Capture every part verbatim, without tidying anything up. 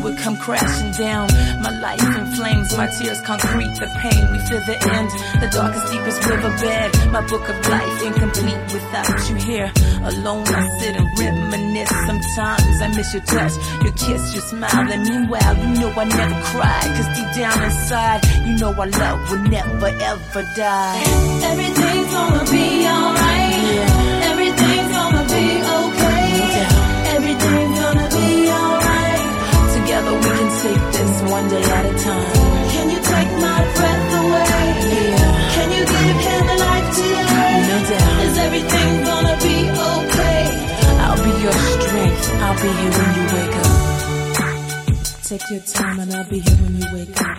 would come crashing down. My life in flames, my tears concrete, the pain, we feel the end. The darkest, deepest riverbed, my book of life incomplete without you here. Alone I sit and reminisce. Sometimes I miss your touch, your kiss, your smile. And meanwhile, you know I never cry, cause deep down inside, you know our love will never ever die. Everything's gonna be alright. Yeah. Everything's gonna be okay. Yeah. Everything's gonna be alright. Together we can take this one day at a time. Can you take my breath away? Yeah. Can you give him a life today? No doubt. Is everything gonna be okay? I'll be your strength, I'll be here when you wake up. Take your time and I'll be here when you wake up.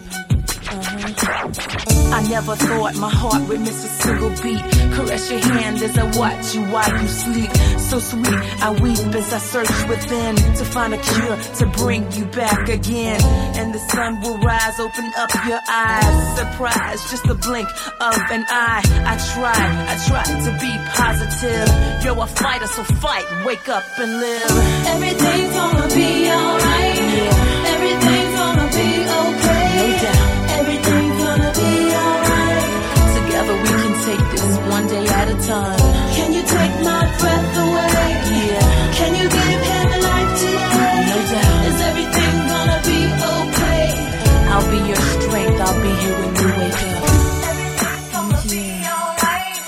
Uh-huh. I never thought my heart would miss a single beat. Caress your hand as I watch you while you sleep. So sweet, I weep as I search within to find a cure to bring you back again. And the sun will rise, open up your eyes. Surprise, just a blink of an eye. I try, I try to be positive. You're a fighter, so fight, wake up and live. Everything's gonna be alright. Yeah. Everything's gonna be okay. No doubt. Everything's gonna be alright. Together we can take this one day at a time. Can you take my breath away? Yeah. Can you give him a life today? No doubt. Is everything gonna be okay? I'll be your strength, I'll be here when you wake up. Everything's gonna be alright.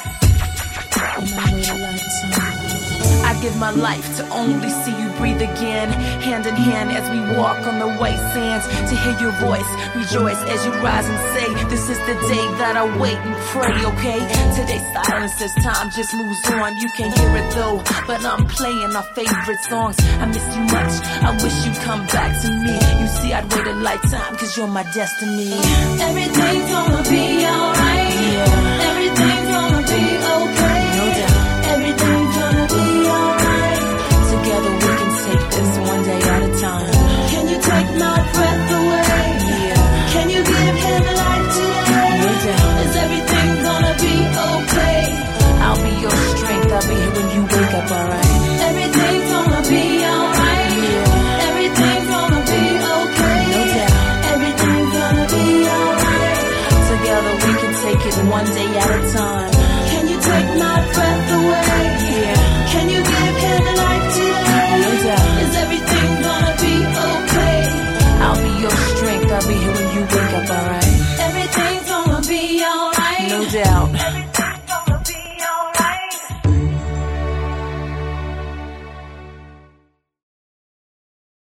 On my way to lifetime. I give my life to only see you breathe again. Hand in hand as we walk on the white sands. To hear your voice, rejoice as you rise and say, this is the day that I wait and pray, okay? Today's silence as time just moves on. You can't hear it though, but I'm playing our favorite songs. I miss you much, I wish you'd come back to me. You see, I'd wait a lifetime, cause you're my destiny. Everything's gonna be alright. Yeah. Everything's gonna be okay. No doubt. Everything's gonna be alright. Together we can take this one day at a time. Can you take my breath away? Yeah. Can you give him a life today? No doubt. Is everything gonna be okay? I'll be your strength, I'll be here when you wake up, alright? Everything's gonna be alright. Yeah. Everything's gonna be okay. No doubt. Everything's gonna be alright. Together we can take it one day at a time. Can you take my breath away? Yeah. Can you give him a life today? No doubt. Is everything gonna be okay? I'll be your strength, I'll be here when you wake up, alright? Everything's gonna be alright. No doubt.